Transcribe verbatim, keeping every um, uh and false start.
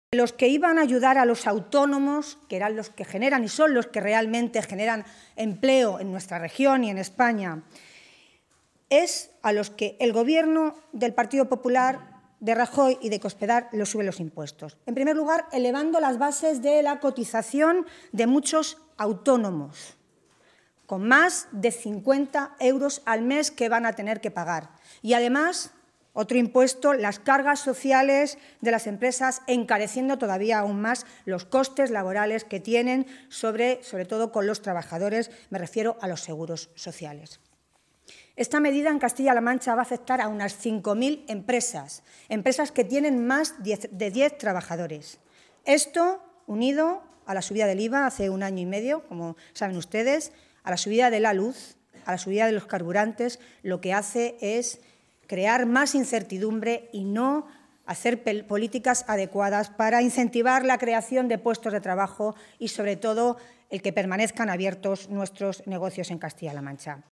Los que iban a ayudar a los autónomos, que eran los que generan y son los que realmente generan empleo en nuestra región y en España, es a los que el Gobierno del Partido Popular, de Rajoy y de Cospedal les sube los impuestos. En primer lugar, elevando las bases de la cotización de muchos autónomos, con más de cincuenta euros al mes que van a tener que pagar. Y además, otro impuesto, las cargas sociales de las empresas, encareciendo todavía aún más los costes laborales que tienen, sobre, sobre todo con los trabajadores, me refiero a los seguros sociales. Esta medida en Castilla-La Mancha va a afectar a unas cinco mil empresas, empresas que tienen más de diez trabajadores. Esto, unido a la subida del I V A hace un año y medio, como saben ustedes, a la subida de la luz, a la subida de los carburantes, lo que hace es crear más incertidumbre y no hacer políticas adecuadas para incentivar la creación de puestos de trabajo y, sobre todo, el que permanezcan abiertos nuestros negocios en Castilla-La Mancha.